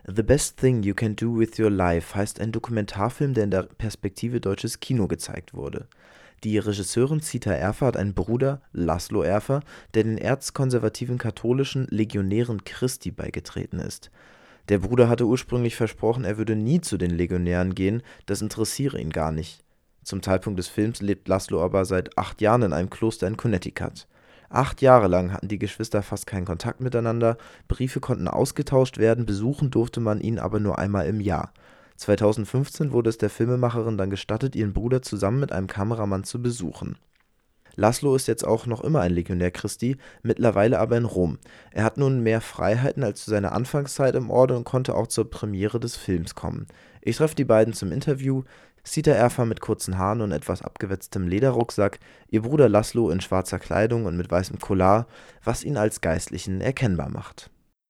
The Best Thing You Can Do With Your Life heißt ein Dokumentarfilm, der in der Perspektive deutsches Kino gezeigt wurde. Die Regisseurin Zita Erfer hat einen Bruder, Laszlo Erfer, der den erzkonservativen katholischen Legionären Christi beigetreten ist. Der Bruder hatte ursprünglich versprochen, er würde nie zu den Legionären gehen, das interessiere ihn gar nicht. Zum Zeitpunkt des Films lebt Laszlo aber seit 8 Jahren in einem Kloster in Connecticut. 8 Jahre lang hatten die Geschwister fast keinen Kontakt miteinander, Briefe konnten ausgetauscht werden, besuchen durfte man ihn aber nur einmal im Jahr. 2015 wurde es der Filmemacherin dann gestattet, ihren Bruder zusammen mit einem Kameramann zu besuchen. Laszlo ist jetzt auch noch immer ein Legionär Christi, mittlerweile aber in Rom. Er hat nun mehr Freiheiten als zu seiner Anfangszeit im Orden und konnte auch zur Premiere des Films kommen. Ich treffe die beiden zum Interview. Zita Erfer mit kurzen Haaren und etwas abgewetztem Lederrucksack, ihr Bruder Laszlo in schwarzer Kleidung und mit weißem Collar, was ihn als Geistlichen erkennbar macht.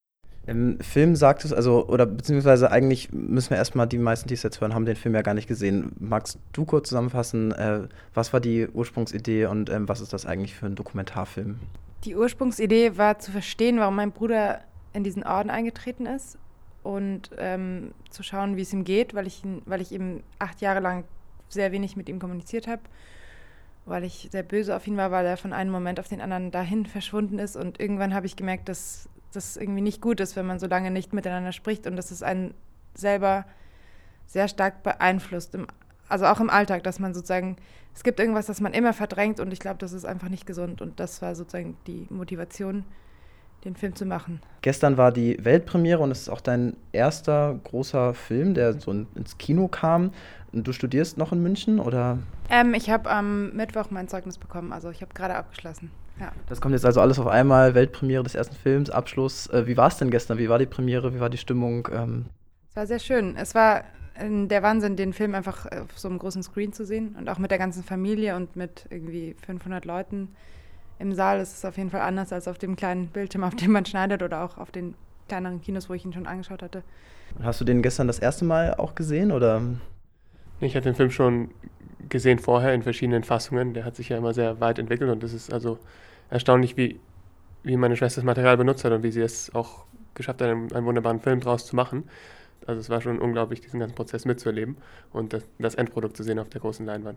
Im Film sagt es, also, oder beziehungsweise eigentlich müssen wir erstmal, die meisten, die es jetzt hören, haben den Film ja gar nicht gesehen. Magst du kurz zusammenfassen, was war die Ursprungsidee und was ist das eigentlich für ein Dokumentarfilm? Die Ursprungsidee war zu verstehen, warum mein Bruder in diesen Orden eingetreten ist und zu schauen, wie es ihm geht, weil ich eben 8 Jahre lang sehr wenig mit ihm kommuniziert habe, weil ich sehr böse auf ihn war, weil er von einem Moment auf den anderen dahin verschwunden ist und irgendwann habe ich gemerkt, dass das irgendwie nicht gut ist, wenn man so lange nicht miteinander spricht und dass es einen selber sehr stark beeinflusst, also auch im Alltag, dass man sozusagen, es gibt irgendwas, das man immer verdrängt und ich glaube, das ist einfach nicht gesund und das war sozusagen die Motivation, den Film zu machen. Gestern war die Weltpremiere und es ist auch dein erster großer Film, der so ins Kino kam. Du studierst noch in München, oder? Ich habe am Mittwoch mein Zeugnis bekommen, also ich habe gerade abgeschlossen. Ja. Das kommt jetzt also alles auf einmal, Weltpremiere des ersten Films, Abschluss. Wie war es denn gestern? Wie war die Premiere? Wie war die Stimmung? Es war sehr schön. Es war der Wahnsinn, den Film einfach auf so einem großen Screen zu sehen und auch mit der ganzen Familie und mit irgendwie 500 Leuten im Saal. Es ist auf jeden Fall anders als auf dem kleinen Bildschirm, auf dem man schneidet oder auch auf den kleineren Kinos, wo ich ihn schon angeschaut hatte. Hast du den gestern das erste Mal auch gesehen, oder? Ich hatte den Film schon gesehen vorher in verschiedenen Fassungen. Der hat sich ja immer sehr weit entwickelt und es ist also erstaunlich, wie meine Schwester das Material benutzt hat und wie sie es auch geschafft hat, einen wunderbaren Film draus zu machen. Also es war schon unglaublich, diesen ganzen Prozess mitzuerleben und das Endprodukt zu sehen auf der großen Leinwand.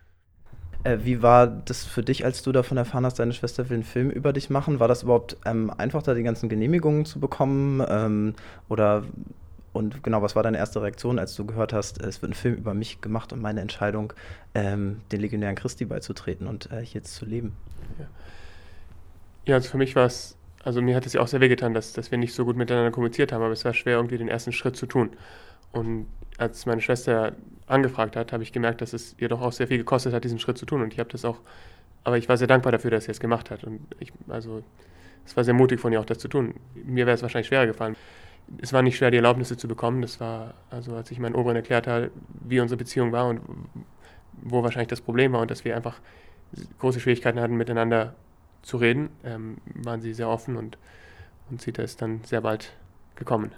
Wie war das für dich, als du davon erfahren hast, deine Schwester will einen Film über dich machen? War das überhaupt einfach, da die ganzen Genehmigungen zu bekommen? Und genau, was war deine erste Reaktion, als du gehört hast, es wird ein Film über mich gemacht und meine Entscheidung, den Legionären Christi beizutreten und hier jetzt zu leben? Ja, also für mich war es, also mir hat es ja auch sehr wehgetan, dass wir nicht so gut miteinander kommuniziert haben, aber es war schwer, irgendwie den ersten Schritt zu tun. Und als meine Schwester angefragt hat, habe ich gemerkt, dass es ihr doch auch sehr viel gekostet hat, diesen Schritt zu tun. Und aber ich war sehr dankbar dafür, dass sie es gemacht hat. Und es war sehr mutig von ihr auch, das zu tun. Mir wäre es wahrscheinlich schwerer gefallen. Es war nicht schwer, die Erlaubnisse zu bekommen. Das war, also als ich meinen Oberen erklärt habe, wie unsere Beziehung war und wo wahrscheinlich das Problem war und dass wir einfach große Schwierigkeiten hatten, miteinander zu reden, waren sie sehr offen und Zita ist dann sehr bald gekommen.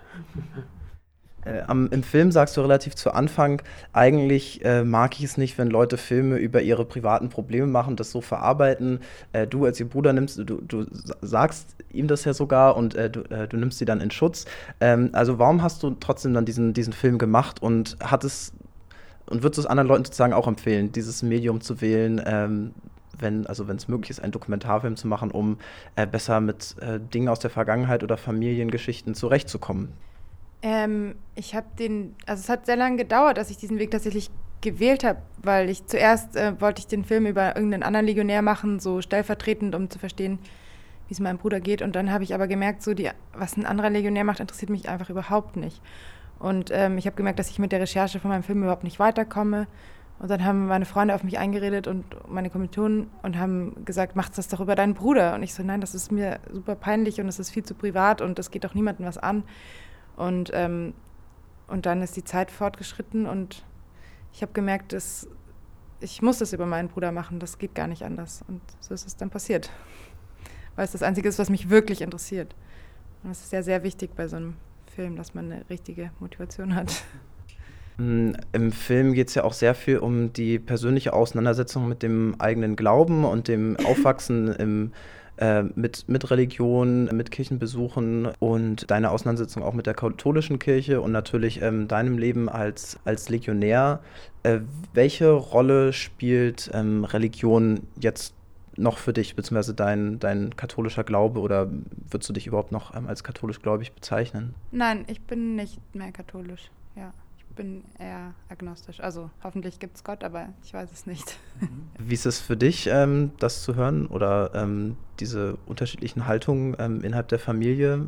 Im Film sagst du relativ zu Anfang, eigentlich mag ich es nicht, wenn Leute Filme über ihre privaten Probleme machen, das so verarbeiten. Du als ihr Bruder du sagst ihm das ja sogar und du nimmst sie dann in Schutz. Also warum hast du trotzdem dann diesen Film gemacht und würdest du es anderen Leuten sozusagen auch empfehlen, dieses Medium zu wählen, wenn es möglich ist, einen Dokumentarfilm zu machen, um besser mit Dingen aus der Vergangenheit oder Familiengeschichten zurechtzukommen? Es hat sehr lange gedauert, dass ich diesen Weg tatsächlich gewählt habe, weil ich zuerst wollte ich den Film über irgendeinen anderen Legionär machen, so stellvertretend, um zu verstehen, wie es meinem Bruder geht. Und dann habe ich aber gemerkt, was ein anderer Legionär macht, interessiert mich einfach überhaupt nicht. Und ich habe gemerkt, dass ich mit der Recherche von meinem Film überhaupt nicht weiterkomme. Und dann haben meine Freunde auf mich eingeredet und meine Kommilitonen und haben gesagt, mach das doch über deinen Bruder. Und ich so, nein, das ist mir super peinlich und es ist viel zu privat und das geht doch niemandem was an. Und dann ist die Zeit fortgeschritten und ich habe gemerkt, ich muss das über meinen Bruder machen, das geht gar nicht anders. Und so ist es dann passiert, weil es das Einzige ist, was mich wirklich interessiert. Und das ist ja sehr wichtig bei so einem Film, dass man eine richtige Motivation hat. Im Film geht es ja auch sehr viel um die persönliche Auseinandersetzung mit dem eigenen Glauben und dem Aufwachsen mit Religion, mit Kirchenbesuchen und deine Auseinandersetzung auch mit der katholischen Kirche und natürlich deinem Leben als Legionär. Welche Rolle spielt Religion jetzt noch für dich, beziehungsweise dein katholischer Glaube, oder würdest du dich überhaupt noch als katholisch-gläubig bezeichnen? Nein, ich bin nicht mehr katholisch. Ja, ich bin eher agnostisch. Also hoffentlich gibt es Gott, aber ich weiß es nicht. Wie ist es für dich, das zu hören oder diese unterschiedlichen Haltungen innerhalb der Familie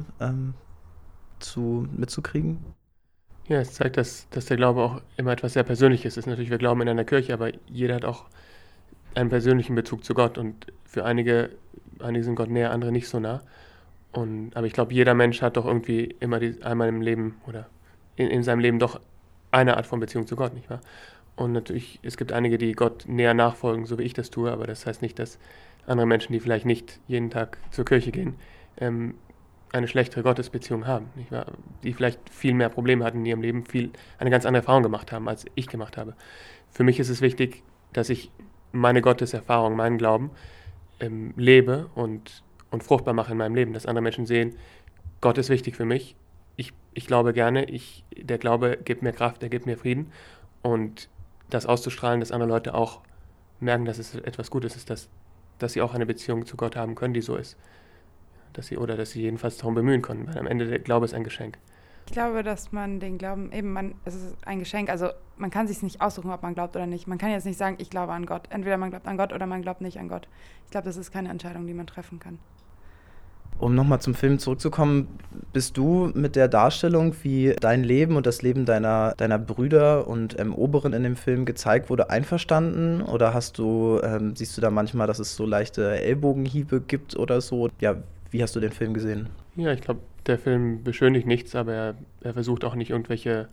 mitzukriegen? Ja, es zeigt, dass der Glaube auch immer etwas sehr Persönliches ist. Natürlich, wir glauben in einer Kirche, aber jeder hat auch einen persönlichen Bezug zu Gott. Und für einige sind Gott näher, andere nicht so nah. Aber ich glaube, jeder Mensch hat doch irgendwie immer einmal im Leben oder in seinem Leben doch eine Art von Beziehung zu Gott, nicht wahr? Und natürlich, es gibt einige, die Gott näher nachfolgen, so wie ich das tue, aber das heißt nicht, dass andere Menschen, die vielleicht nicht jeden Tag zur Kirche gehen, eine schlechtere Gottesbeziehung haben, nicht wahr? Die vielleicht viel mehr Probleme hatten in ihrem Leben, eine ganz andere Erfahrung gemacht haben, als ich gemacht habe. Für mich ist es wichtig, dass ich meine Gotteserfahrung, meinen Glauben lebe und fruchtbar mache in meinem Leben, dass andere Menschen sehen, Gott ist wichtig für mich, ich glaube gerne, der Glaube gibt mir Kraft, der gibt mir Frieden, und das auszustrahlen, dass andere Leute auch merken, dass es etwas Gutes ist, dass sie auch eine Beziehung zu Gott haben können, die so ist. Dass sie jedenfalls darum bemühen können, weil am Ende der Glaube ist ein Geschenk. Ich glaube, dass man den Glauben es ist ein Geschenk, also man kann sich nicht aussuchen, ob man glaubt oder nicht. Man kann jetzt nicht sagen, ich glaube an Gott. Entweder man glaubt an Gott oder man glaubt nicht an Gott. Ich glaube, das ist keine Entscheidung, die man treffen kann. Um nochmal zum Film zurückzukommen, bist du mit der Darstellung, wie dein Leben und das Leben deiner Brüder und Oberen in dem Film gezeigt wurde, einverstanden? Oder siehst du da manchmal, dass es so leichte Ellbogenhiebe gibt oder so? Ja, wie hast du den Film gesehen? Ja, ich glaube, der Film beschönigt nichts, aber er versucht auch nicht irgendwelche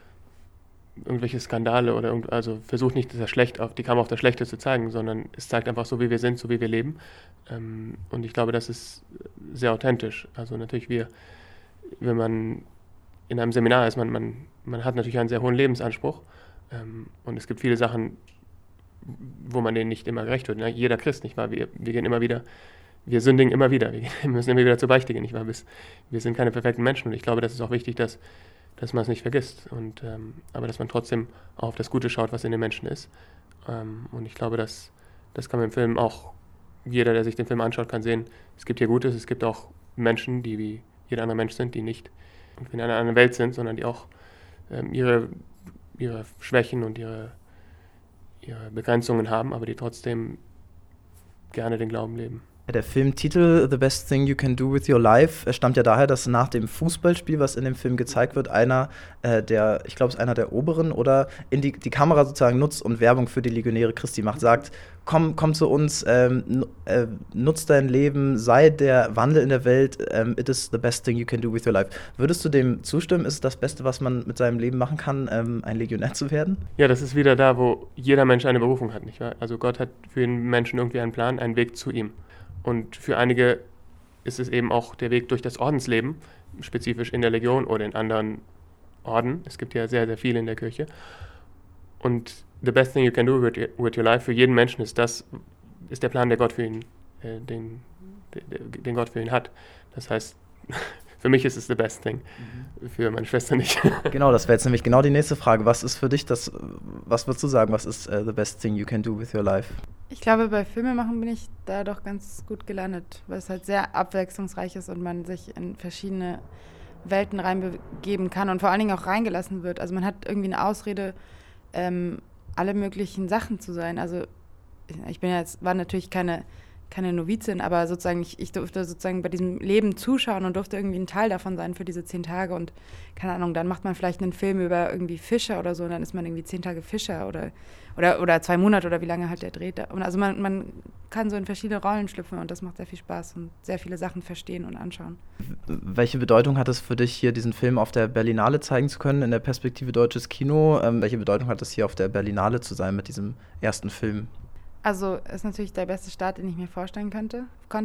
Skandale also versucht nicht, die Kamera auf das Schlechte zu zeigen, sondern es zeigt einfach so, wie wir sind, so wie wir leben. Und ich glaube, das ist sehr authentisch. Also natürlich wenn man in einem Seminar ist, man hat natürlich einen sehr hohen Lebensanspruch, und es gibt viele Sachen, wo man denen nicht immer gerecht wird. Jeder Christ, nicht wahr? Wir gehen immer wieder, wir sündigen immer wieder, wir müssen immer wieder zur Beichte gehen, nicht wahr? Wir sind keine perfekten Menschen, und ich glaube, das ist auch wichtig, dass man es nicht vergisst, aber dass man trotzdem auch auf das Gute schaut, was in den Menschen ist. Und ich glaube, das kann man im Film auch, jeder, der sich den Film anschaut, kann sehen, es gibt hier Gutes, es gibt auch Menschen, die wie jeder andere Mensch sind, die nicht in einer anderen Welt sind, sondern die auch ihre Schwächen und ihre Begrenzungen haben, aber die trotzdem gerne den Glauben leben. Der Filmtitel The Best Thing You Can Do With Your Life stammt ja daher, dass nach dem Fußballspiel, was in dem Film gezeigt wird, einer der Oberen oder die Kamera sozusagen nutzt und Werbung für die Legionäre Christi macht, sagt, komm zu uns, nutz dein Leben, sei der Wandel in der Welt, it is the best thing you can do with your life. Würdest du dem zustimmen? Ist es das Beste, was man mit seinem Leben machen kann, ein Legionär zu werden? Ja, das ist wieder da, wo jeder Mensch eine Berufung hat, nicht wahr? Also Gott hat für jeden Menschen irgendwie einen Plan, einen Weg zu ihm. Und für einige ist es eben auch der Weg durch das Ordensleben, spezifisch in der Legion oder in anderen Orden. Es gibt ja sehr, sehr viele in der Kirche. Und the best thing you can do with your life, für jeden Menschen ist der Plan, der Gott für ihn, den Gott für ihn hat. Das heißt, für mich ist es the best thing, für meine Schwester nicht. Genau, das wäre jetzt nämlich genau die nächste Frage. Was ist für dich was würdest du sagen, was ist the best thing you can do with your life? Ich glaube, bei Filmemachen bin ich da doch ganz gut gelandet, weil es halt sehr abwechslungsreich ist und man sich in verschiedene Welten reinbegeben kann und vor allen Dingen auch reingelassen wird. Also man hat irgendwie eine Ausrede, alle möglichen Sachen zu sein. Also ich war natürlich keine Novizin, aber sozusagen ich durfte sozusagen bei diesem Leben zuschauen und durfte irgendwie ein Teil davon sein für diese 10 Tage und keine Ahnung, dann macht man vielleicht einen Film über irgendwie Fischer oder so und dann ist man irgendwie 10 Tage Fischer oder 2 Monate oder wie lange halt der dreht. Und also man kann so in verschiedene Rollen schlüpfen und das macht sehr viel Spaß und sehr viele Sachen verstehen und anschauen. Welche Bedeutung hat es für dich, hier diesen Film auf der Berlinale zeigen zu können, in der Perspektive Deutsches Kino? Welche Bedeutung hat es, hier auf der Berlinale zu sein mit diesem ersten Film? Also ist natürlich der beste Start, den ich mir vorstellen konnte,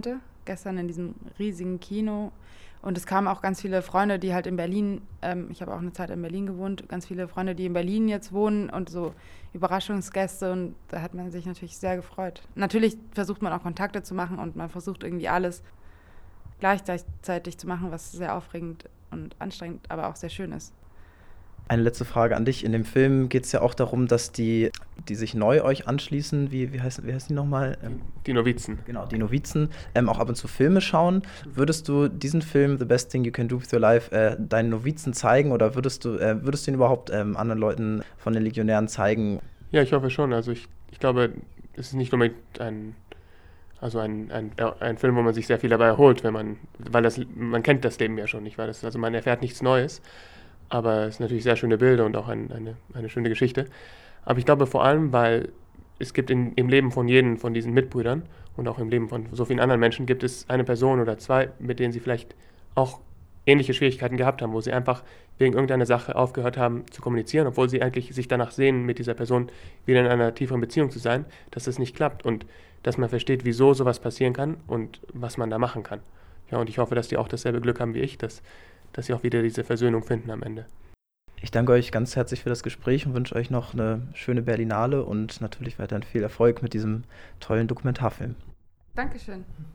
gestern in diesem riesigen Kino. Und es kamen auch ganz viele Freunde, die halt in Berlin, ich habe auch eine Zeit in Berlin gewohnt, ganz viele Freunde, die in Berlin jetzt wohnen und so Überraschungsgäste. Und da hat man sich natürlich sehr gefreut. Natürlich versucht man auch Kontakte zu machen und man versucht irgendwie alles gleichzeitig zu machen, was sehr aufregend und anstrengend, aber auch sehr schön ist. Eine letzte Frage an dich. In dem Film geht es ja auch darum, dass die sich neu euch anschließen, wie heißen die nochmal? Die Novizen. Genau, die Novizen, auch ab und zu Filme schauen. Würdest du diesen Film, The Best Thing You Can Do With Your Life, deinen Novizen zeigen oder würdest du ihn überhaupt anderen Leuten von den Legionären zeigen? Ja, ich hoffe schon. Also ich glaube, es ist nicht unbedingt ein Film, wo man sich sehr viel dabei erholt, man kennt das Leben ja schon, nicht wahr? Also man erfährt nichts Neues. Aber es sind natürlich sehr schöne Bilder und auch eine schöne Geschichte. Aber ich glaube vor allem, weil es gibt im Leben von jedem von diesen Mitbrüdern und auch im Leben von so vielen anderen Menschen gibt es eine Person oder zwei, mit denen sie vielleicht auch ähnliche Schwierigkeiten gehabt haben, wo sie einfach wegen irgendeiner Sache aufgehört haben zu kommunizieren, obwohl sie eigentlich sich danach sehen, mit dieser Person wieder in einer tieferen Beziehung zu sein, dass das nicht klappt und dass man versteht, wieso sowas passieren kann und was man da machen kann. Ja, und ich hoffe, dass die auch dasselbe Glück haben wie ich, dass sie auch wieder diese Versöhnung finden am Ende. Ich danke euch ganz herzlich für das Gespräch und wünsche euch noch eine schöne Berlinale und natürlich weiterhin viel Erfolg mit diesem tollen Dokumentarfilm. Dankeschön.